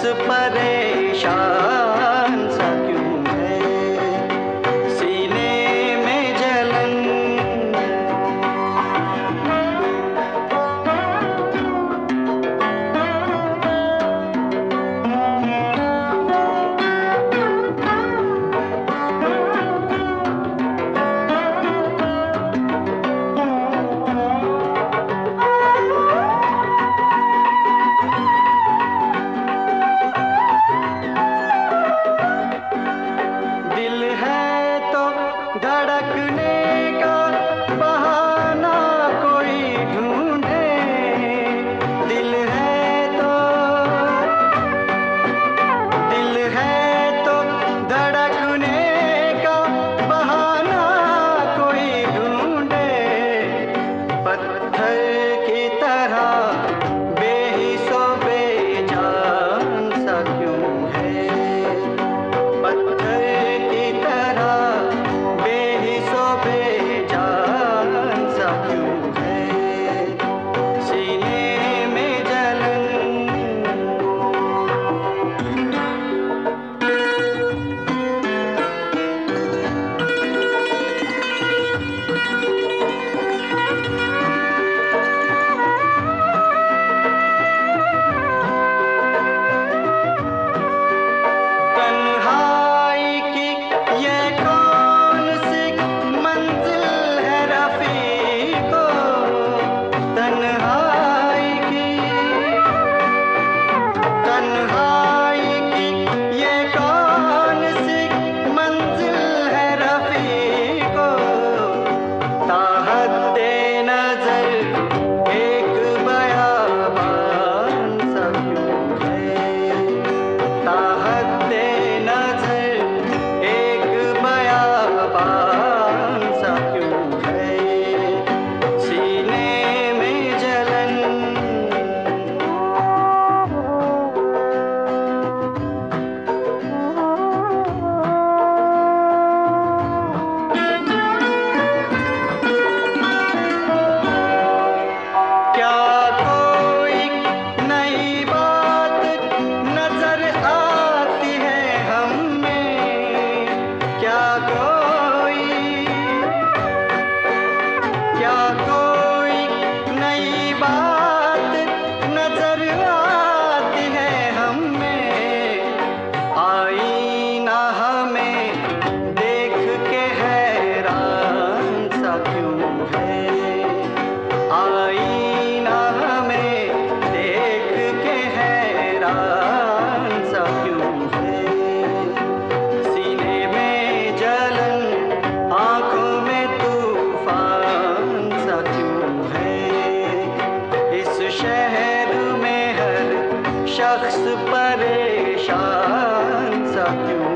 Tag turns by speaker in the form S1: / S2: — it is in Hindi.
S1: परेशान सा क्यों है, सीने में जलन। दिल है तो धड़कने का बहाना कोई ढूंढे, दिल है तो धड़कने का बहाना कोई ढूंढे। पत्थर की तरह बेहिसो बेजान सा क्यों है, पत्थर की तरह बेहिसो बेजान सा क्यों है, सीने में जलन। तन्हाई की ये कौन सी मंजिल है रफ़ीको, तन्हाई की ये कौन सी मंजिल है रफ़ीको। ताहद्दे नज़र एक बयाबान सा क्यों है, ताहद्दे नज़र एक बयाबान सा क्यों है, सीने में जलन। क्या कोई नई बात नजर आती है हमें, क्या कोई नई बात नजर आती है हमें। आईना हमें देख के हैरान सा क्यों है, आईना हमें देख के हैरान सा क्यों है, सीने में जलन आँखों में तूफान सा क्यों है। इस शहर में हर शख्स परेशान सा क्यों